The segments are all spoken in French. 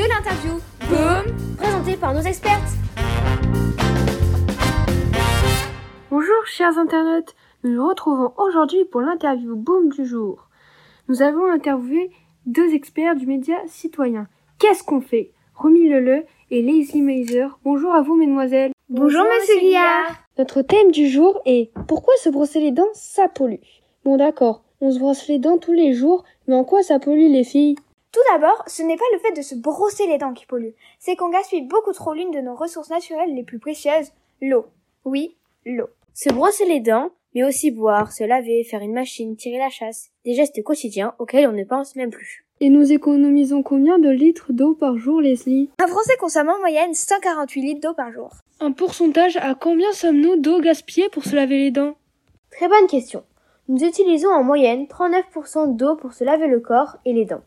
l'interview Boom, présentée par nos expertes. Bonjour chers internautes, nous nous retrouvons aujourd'hui pour l'interview Boom du jour. Nous avons interviewé deux experts du média citoyen. Qu'est-ce qu'on fait? Romy Leleu et Leslie Meiser. Bonjour à vous mesdemoiselles. Bonjour monsieur Guillard. Notre thème du jour est « Pourquoi se brosser les dents, ça pollue ?» Bon d'accord, on se brosse les dents tous les jours, mais en quoi ça pollue les filles? Tout d'abord, ce n'est pas le fait de se brosser les dents qui pollue, c'est qu'on gaspille beaucoup trop l'une de nos ressources naturelles les plus précieuses, l'eau. Oui, l'eau. Se brosser les dents, mais aussi boire, se laver, faire une machine, tirer la chasse, des gestes quotidiens auxquels on ne pense même plus. Et nous économisons combien de litres d'eau par jour, Leslie? Un Français consomme en moyenne 148 litres d'eau par jour. Un pourcentage à combien sommes-nous d'eau gaspillée pour se laver les dents? Très bonne question. Nous utilisons en moyenne 39% d'eau pour se laver le corps et les dents.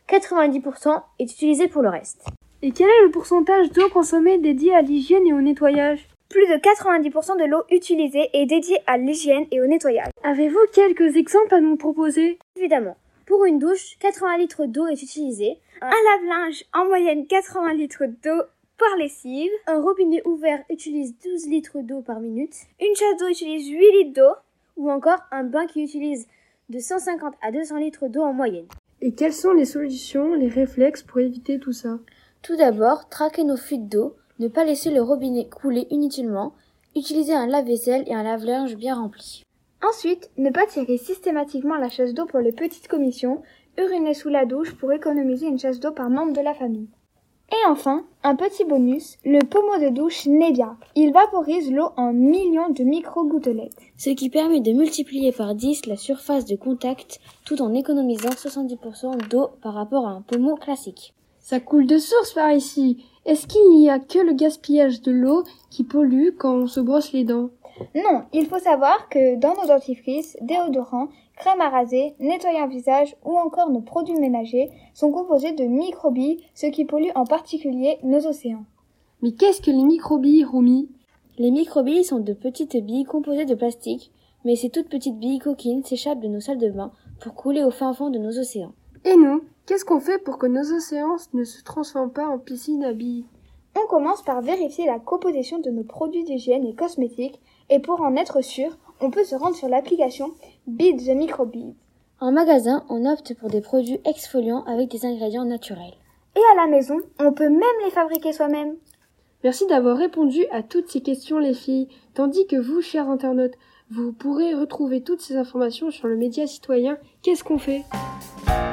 90% est utilisé pour le reste. Et quel est le pourcentage d'eau consommée dédié à l'hygiène et au nettoyage? Plus de 90% de l'eau utilisée est dédiée à l'hygiène et au nettoyage. Avez-vous quelques exemples à nous proposer? Évidemment. Pour une douche, 80 litres d'eau est utilisée. Un lave-linge, en moyenne 80 litres d'eau par lessive. Un robinet ouvert utilise 12 litres d'eau par minute. Une chasse d'eau utilise 8 litres d'eau. Ou encore un bain qui utilise de 150 à 200 litres d'eau en moyenne. Et quelles sont les solutions, les réflexes pour éviter tout ça? Tout d'abord, traquer nos fuites d'eau, ne pas laisser le robinet couler inutilement, utiliser un lave-vaisselle et un lave-linge bien rempli. Ensuite, ne pas tirer systématiquement la chasse d'eau pour les petites commissions, uriner sous la douche pour économiser une chasse d'eau par membre de la famille. Et enfin, un petit bonus, le pommeau de douche Nevia. Il vaporise l'eau en millions de micro-gouttelettes. Ce qui permet de multiplier par 10 la surface de contact tout en économisant 70% d'eau par rapport à un pommeau classique. Ça coule de source par ici. Est-ce qu'il n'y a que le gaspillage de l'eau qui pollue quand on se brosse les dents? Non, il faut savoir que dans nos dentifrices, déodorants, crèmes à raser, nettoyants visage ou encore nos produits ménagers sont composés de microbilles, ce qui pollue en particulier nos océans. Mais qu'est-ce que les microbilles, Romy? Les microbilles sont de petites billes composées de plastique, mais ces toutes petites billes coquines s'échappent de nos salles de bain pour couler au fin fond de nos océans. Et nous, qu'est-ce qu'on fait pour que nos océans ne se transforment pas en piscines à billes? On commence par vérifier la composition de nos produits d'hygiène et cosmétiques et pour en être sûr, on peut se rendre sur l'application Beat the Microbeads. En magasin, on opte pour des produits exfoliants avec des ingrédients naturels. Et à la maison, on peut même les fabriquer soi-même. Merci d'avoir répondu à toutes ces questions les filles, tandis que vous, chers internautes, vous pourrez retrouver toutes ces informations sur le média citoyen Qu'est-ce qu'on fait?